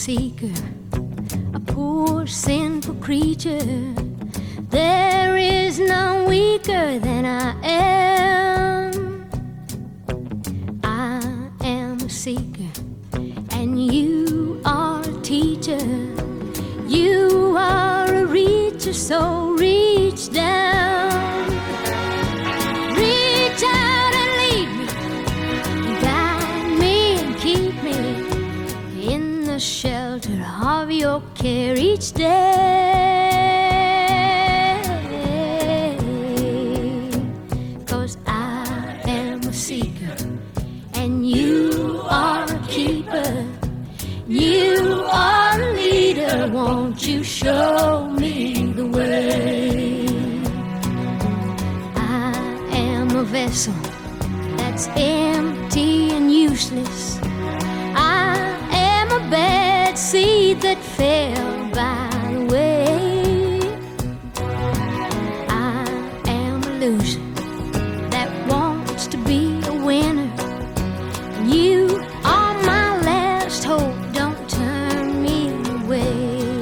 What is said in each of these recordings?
seeker, a poor sinful creature. There is none weaker than I am. I am a seeker, and you are a teacher. You are a reacher, so reach down, reach out and lead me, guide me and keep me in the shelter of your care each day. 'Cause I am a seeker, and you are a keeper. You are a leader, won't you show me the way? I am a vessel that's empty and useless. I am a bad seed that fell by the way. I am a loser that wants to be a winner. You are my last hope, don't turn me away.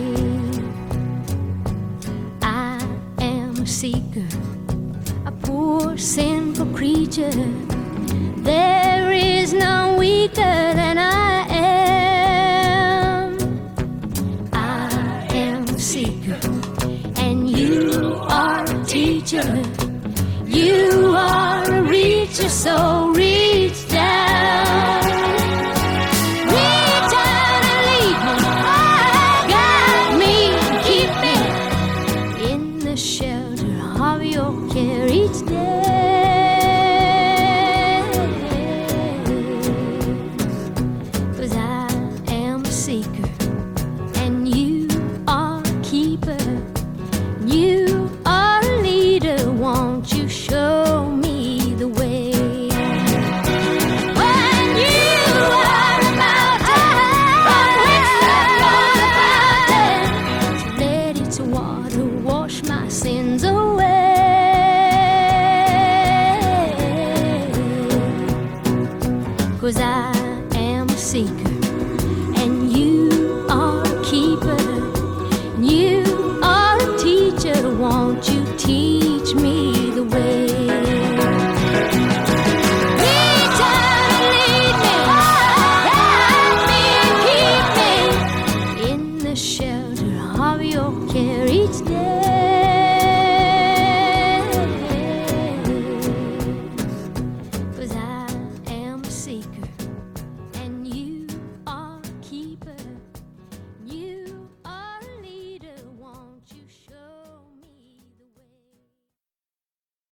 I am a seeker, a poor sinful creature. There is none weaker than I am. I am a seeker, and you are a teacher. You are a reacher, so reach